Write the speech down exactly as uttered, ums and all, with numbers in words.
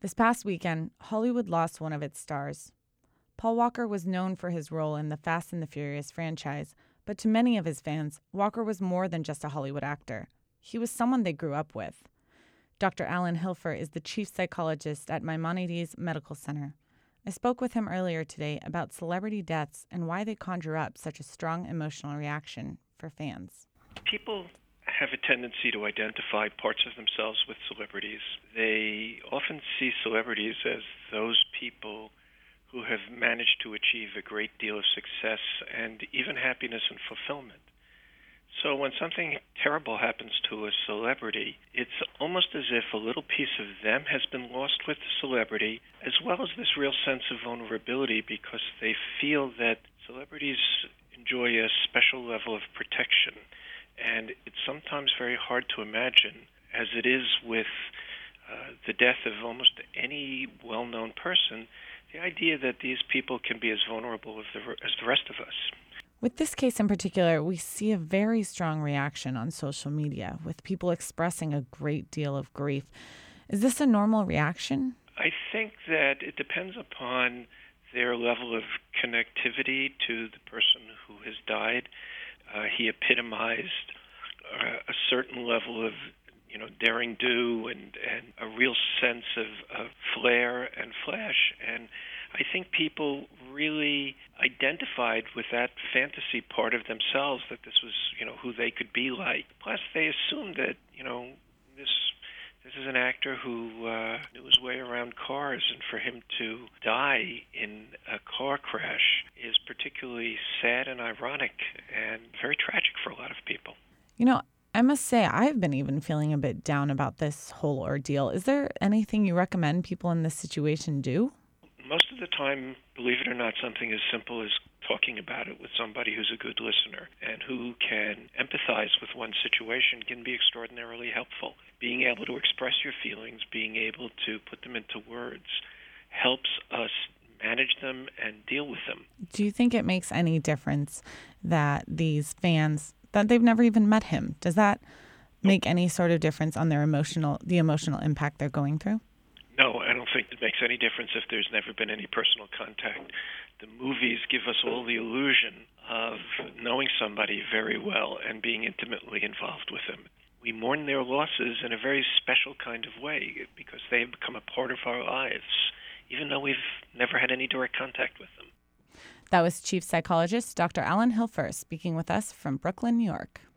This past weekend, Hollywood lost one of its stars. Paul Walker was known for his role in the Fast and the Furious franchise, but to many of his fans, Walker was more than just a Hollywood actor. He was someone they grew up with. Doctor Alan Hilfer is the chief psychologist at Maimonides Medical Center. I spoke with him earlier today about celebrity deaths and why they conjure up such a strong emotional reaction for fans. People have a tendency to identify parts of themselves with celebrities. They often see celebrities as those people who have managed to achieve a great deal of success and even happiness and fulfillment. So when something terrible happens to a celebrity, it's almost as if a little piece of them has been lost with the celebrity, as well as this real sense of vulnerability, because they feel that celebrities enjoy a special level of protection. And it's sometimes very hard to imagine, as it is with uh, the death of almost any well-known person, the idea that these people can be as vulnerable as the, as the rest of us. With this case in particular, we see a very strong reaction on social media, with people expressing a great deal of grief. Is this a normal reaction? I think that it depends upon their level of connectivity to the person who has died. Uh, he epitomized uh, a certain level of, you know, daring do and, and a real sense of, of flair and flash. And I think people really identified with that fantasy part of themselves, that this was, you know, who they could be like. Plus, they assumed that, you know, this this is an actor who uh, knew his way around cars, and for him to die in a car crash is particularly sad and ironic and very tragic for a lot of people. You know, I must say, I've been even feeling a bit down about this whole ordeal. Is there anything you recommend people in this situation do? Most of the time, believe it or not, something as simple as talking about it with somebody who's a good listener and who can empathize with one situation can be extraordinarily helpful. Being able to express your feelings, being able to put them into words, helps us manage them and deal with them. Do you think it makes any difference that these fans, that they've never even met him, does that make any sort of difference on their emotional, the emotional impact they're going through? No, I don't think it makes any difference if there's never been any personal contact. The movies give us all the illusion of knowing somebody very well and being intimately involved with them. We mourn their losses in a very special kind of way because they have become a part of our lives, even though we've never had any direct contact with them. That was Chief Psychologist Doctor Alan Hilfer speaking with us from Brooklyn, New York.